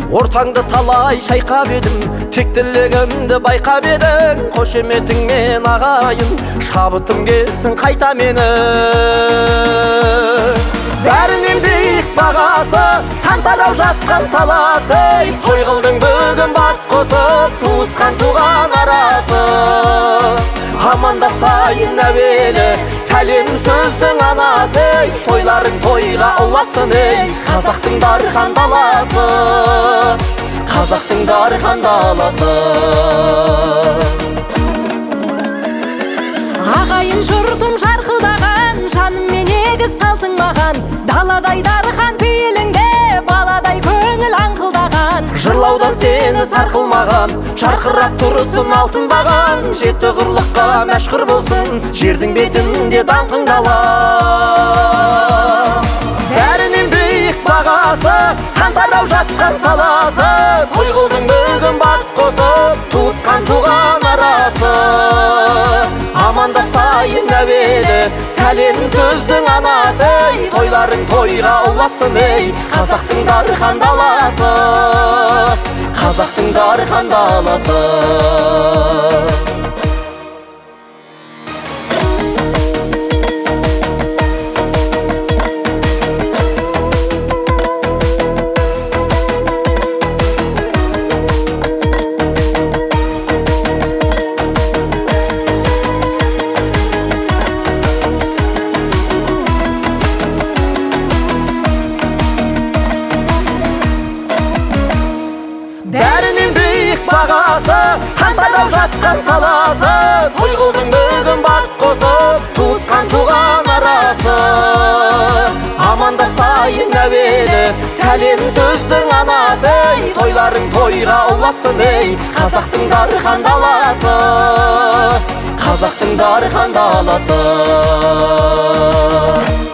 ортаңды талай шайқап едім, тектілігімді байқап едің. Қошеметіңмен ағайын, шабытым келсін қайта мені. Бәрінен биік бағасы, сан тарау жатқан саласы. Той қылдың бүгін бас қосып, туысқан туған арасы. Амандасайын әуелі, сәлем сөздің анасы. Тойларың тойға ұласын, қазақтың дархан даласы, қазақтың дархан даласы. Ағайын жұртым жарқылдаған, жаныммен егіз салтың маған. Даладай дархан пейіліңде, баладай көңіл аңқылдаған. Жырлаудан сені сарқылмаған, жарқырап тұрысын алтын баған. Жеті құрлыққа мәшһүр болсын, жердің бетінде даңқың дала. Бәрінен биік бағасы, сан тарау жатқан саласы. Той қылдың бүгін бас қосып, туысқан туған арасы. Амандасайын әуелі, сәлем сөздің анасы. Тойларың тойға ұласын, қазақтың дархан даласы, қазақтың дархан даласы. Бәрінен биік бағасы, сан тарау жатқан саласы. Той қылдың бүгін бас қосып, туысқан туған арасы. Амандасайын әуелі, сәлем сөздің анасы. Тойларың тойға ұласын, қазақтың дархан даласы, қазақтың дархан даласы.